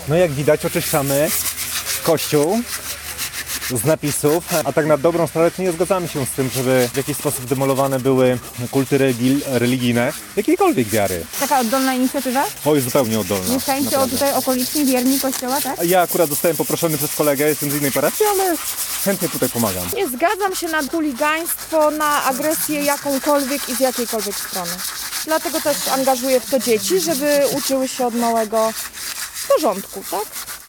No jak widać, oczyszczamy kościół z napisów, a tak na dobrą sprawę nie zgadzamy się z tym, żeby w jakiś sposób demolowane były kulty religijne jakiejkolwiek wiary. Taka oddolna inicjatywa? O, jest zupełnie oddolna. Mieszkańcy naprawdę. tutaj okoliczni, wierni kościoła, tak? Ja akurat zostałem poproszony przez kolegę, jestem z innej parafii, ale chętnie tutaj pomagam. Nie zgadzam się na chuligaństwo, na agresję jakąkolwiek i z jakiejkolwiek strony. Dlatego też angażuję w to dzieci, żeby uczyły się od małego porządku, tak?